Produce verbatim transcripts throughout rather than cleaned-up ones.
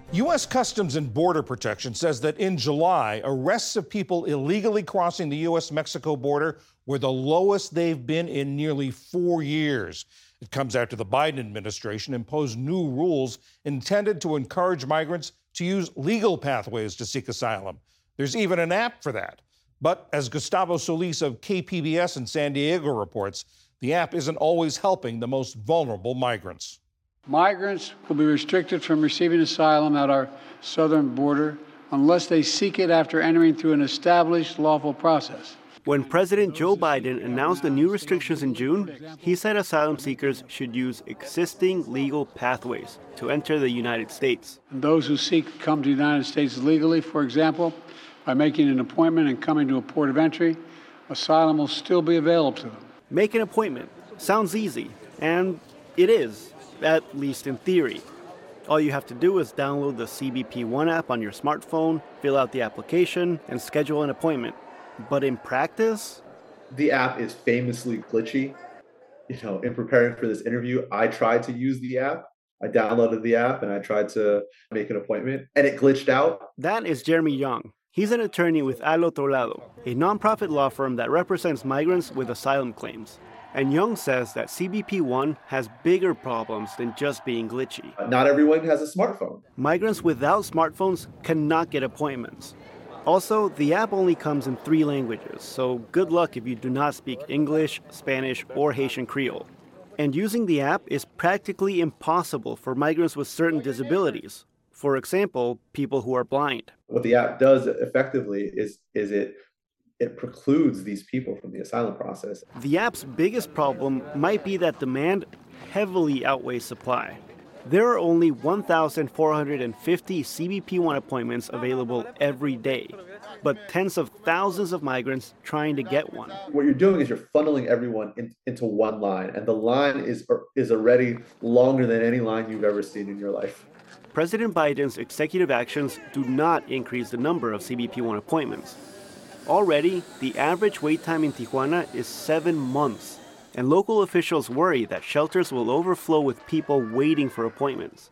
U S Customs and Border Protection says that in July, arrests of people illegally crossing the U S Mexico border were the lowest they've been in nearly four years. It comes after the Biden administration imposed new rules intended to encourage migrants to use legal pathways to seek asylum. There's even an app for that. But as Gustavo Solis of K P B S in San Diego reports, the app isn't always helping the most vulnerable migrants. Migrants will be restricted from receiving asylum at our southern border unless they seek it after entering through an established lawful process. When President Joe Biden announced the new restrictions in June, he said asylum seekers should use existing legal pathways to enter the United States. And those who seek to come to the United States legally, for example, by making an appointment and coming to a port of entry, asylum will still be available to them. Make an appointment. Sounds easy, and it is. At least in theory. All you have to do is download the C B P One app on your smartphone, fill out the application, and schedule an appointment. But in practice? The app is famously glitchy. You know, in preparing for this interview, I tried to use the app. I downloaded the app and I tried to make an appointment, and it glitched out. That is Jeremy Young. He's an attorney with Al Otro Lado, a nonprofit law firm that represents migrants with asylum claims. And Young says that C B P One has bigger problems than just being glitchy. Not everyone has a smartphone. Migrants without smartphones cannot get appointments. Also, the app only comes in three languages, so good luck if you do not speak English, Spanish, or Haitian Creole. And using the app is practically impossible for migrants with certain disabilities. For example, people who are blind. What the app does effectively is, is it It precludes these people from the asylum process. The app's biggest problem might be that demand heavily outweighs supply. There are only one thousand four hundred fifty C B P One appointments available every day, but tens of thousands of migrants trying to get one. What you're doing is you're funneling everyone in, into one line, and the line is, is already longer than any line you've ever seen in your life. President Biden's executive actions do not increase the number of C B P One appointments. Already, the average wait time in Tijuana is seven months, and local officials worry that shelters will overflow with people waiting for appointments.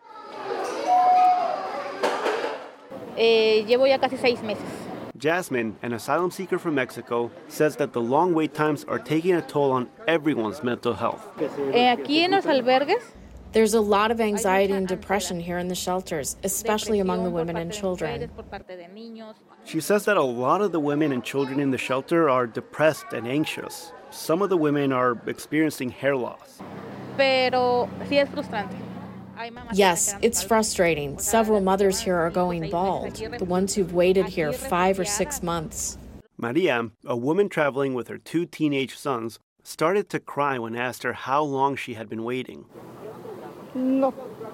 Eh, llevo ya casi seis meses. Jasmine, an asylum seeker from Mexico, says that the long wait times are taking a toll on everyone's mental health. Eh, aquí en los albergues, There's a lot of anxiety and depression here in the shelters, especially among the women and children. She says that a lot of the women and children in the shelter are depressed and anxious. Some of the women are experiencing hair loss. Pero sí es frustrante. Yes, it's frustrating. Several mothers here are going bald, the ones who've waited here five or six months. Maria, a woman traveling with her two teenage sons, started to cry when asked her how long she had been waiting. No.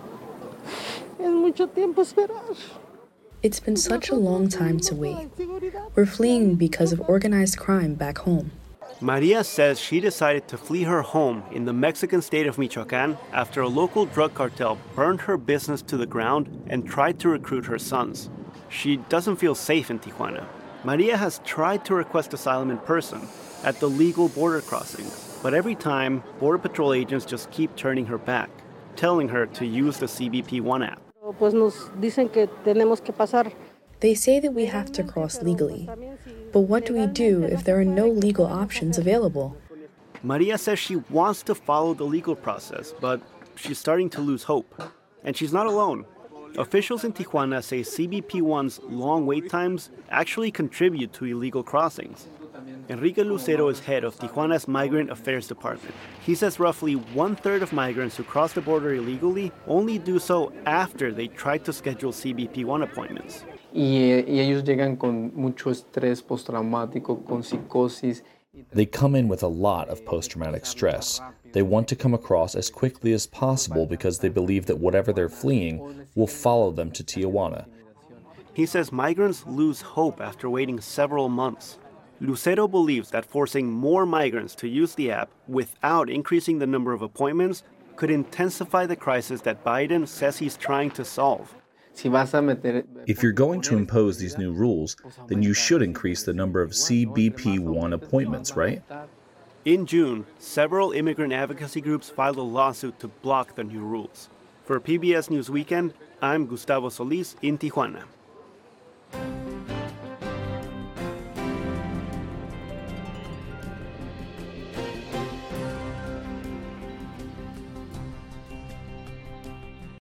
Es mucho tiempo esperar. It's been such a long time to wait. We're fleeing because of organized crime back home. Maria says she decided to flee her home in the Mexican state of Michoacán after a local drug cartel burned her business to the ground and tried to recruit her sons. She doesn't feel safe in Tijuana. Maria has tried to request asylum in person at the legal border crossings, but every time, Border Patrol agents just keep turning her back, telling her to use the C B P One app. Pues nos dicen que tenemos que pasar. They say that we have to cross legally. But what do we do if there are no legal options available? Maria says she wants to follow the legal process, but she's starting to lose hope. And she's not alone. Officials in Tijuana say C B P One's long wait times actually contribute to illegal crossings. Enrique Lucero is head of Tijuana's Migrant Affairs Department. He says roughly one-third of migrants who cross the border illegally only do so after they try to schedule C B P One appointments. Y, y ellos llegan con mucho estrés postraumático, con psicosis. They come in with a lot of post-traumatic stress. They want to come across as quickly as possible because they believe that whatever they're fleeing will follow them to Tijuana. He says migrants lose hope after waiting several months. Lucero believes that forcing more migrants to use the app without increasing the number of appointments could intensify the crisis that Biden says he's trying to solve. If you're going to impose these new rules, then you should increase the number of C B P One appointments, right? In June, several immigrant advocacy groups filed a lawsuit to block the new rules. For P B S News Weekend, I'm Gustavo Solis in Tijuana.